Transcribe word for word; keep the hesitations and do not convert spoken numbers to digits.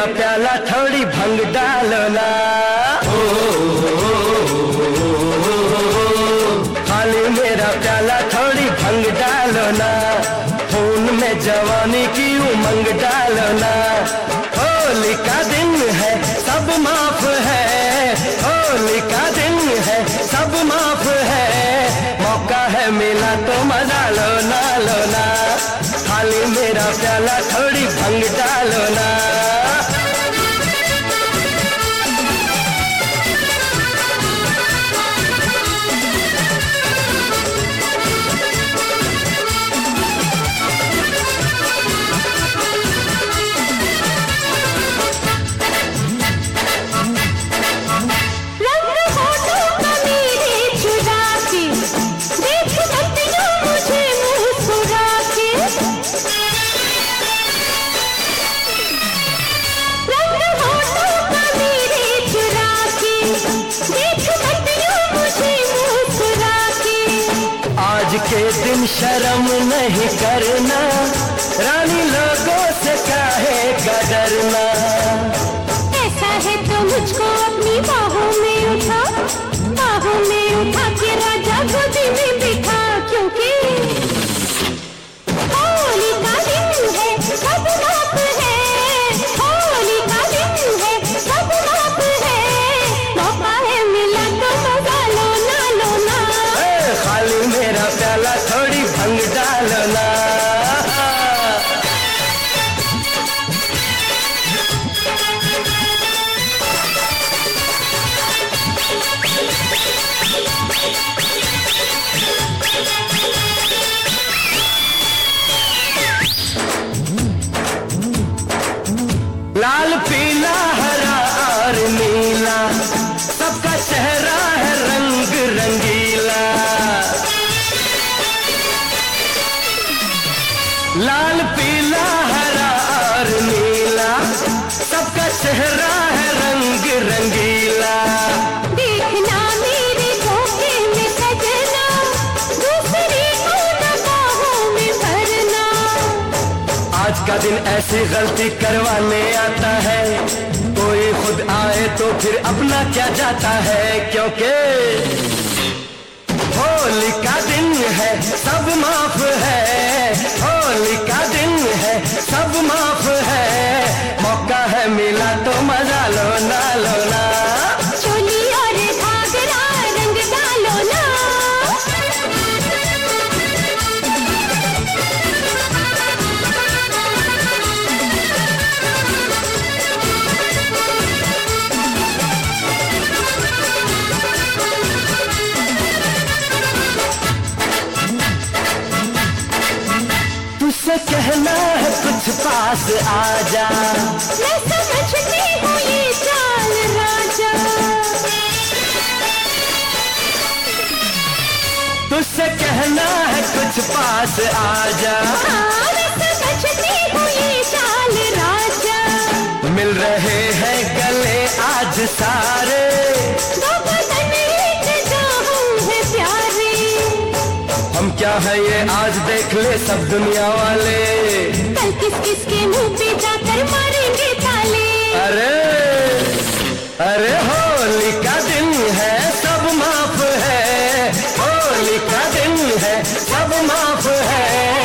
प्याला थोड़ी भंग डालो ना, खाली मेरा प्याला थोड़ी भंग डालो ना, खून में जवानी की उमंग डालो ना। होली का दिन है सब माफ है, होली का दिन है सब माफ है, मौका है मिला तो मजा लो ना लो ना, खाली मेरा प्याला थोड़ी भंग डालो ना। आज के दिन शर्म नहीं करना, रानी लोगों से काहे का डरना। ऐसा है तो मुझको अपनी बाहों में उठा, बाहों में उठा के राजा गोदी में बिठा, क्योंकि होली का दिन है सब माफ है, होली का दिन है सब माफ है, मौका है मिला तो मजा लो ना लो ना, खाली मेरा प्याला थोड़ी भंग डालो ना। लाल पीला हरा और नीला, सबका चेहरा है रंग रंगीला। लाल पीला हरा और नीला, सबका चेहरा है रंग रंगीला। देखना मेरे धोखे में सजना, दूसरी को न बाहों में भरना। आज का दिन ऐसी गलती करवाने आता है, कोई खुद आए तो फिर अपना क्या जाता है, क्योंकि होली का दिन है सब माफ है, होली का दिन है सब माफ है, मौका है मिला तो मजा लो ना लो ना, चोली और घाघरा रंग डालो ना। तुझसे कहना है कुछ पास आजा, मैं समझती हूँ ये चाल राजा, तुझसे कहना है कुछ पास आजा, हाँ मैं समझती हूँ ये चाल राजा। मिल रहे हैं गले आज सारे, दो बदन एक जो हम हैं प्यारे, हम क्या है ये आज देख ले सब दुनिया वाले, कल किस किस के मुंह पे जाकर मारेंगे ताले। अरे अरे होली का दिन है सब माफ है, होली का दिन है सब माफ है,